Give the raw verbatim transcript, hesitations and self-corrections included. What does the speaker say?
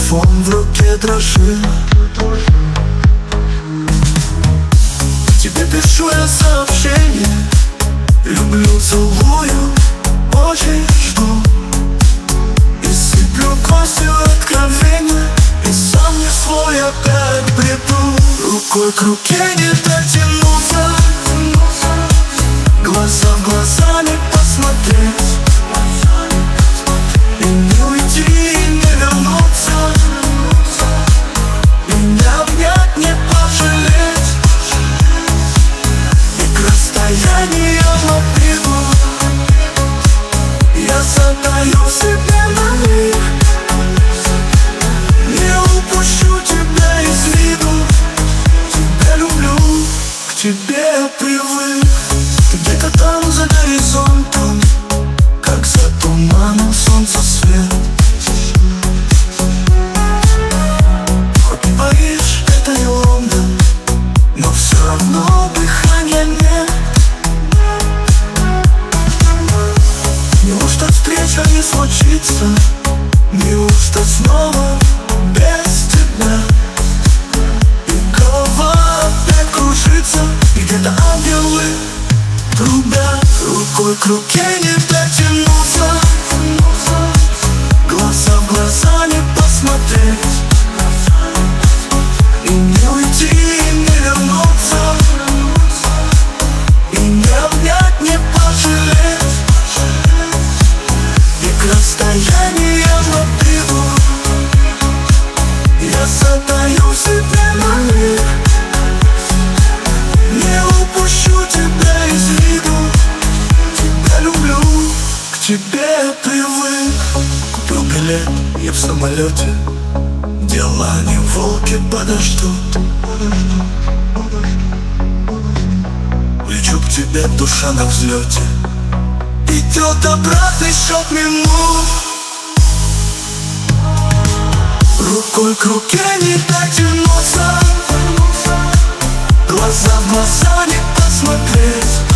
Телефон в руке дрожит. Тебе пишу я сообщение: люблю, целую, очень жду. И сыплю костью откровения, и сам не свой опять приду. Рукой к руке не дотянуться, глаза в глаза не посмотреть, и не уйти, и не вернуться, и не обнять, не пожалеть. И к расстоянию в обиду я задаю себе на миг: не упущу тебя из виду. Тебя люблю, к тебе я привык. Ты где-то там за горизонтом, как за туманом солнца свет. Хоть не Париж, это и Лондон, но все равно дыхания нет. Неужто встреча не случится? Неужто снова без тебя? И голова опять кружится, и где-то ангелы трубят. Рукой к руке не дотянуться, глаза в глаза не посмотреть, и не уйти, и не вернуться, и не обнять, не пожалеть. И к расстоянию в обиду я задаю себе на миг: не упущу тебя из виду. Тебя люблю, к тебе я привык. Купил билет, я в самолете, дела не волки подождут. Лечу к тебе, душа на взлете, идет обратный счет минут. Рукой к руке не дотянуться, глаза в глаза не посмотреть,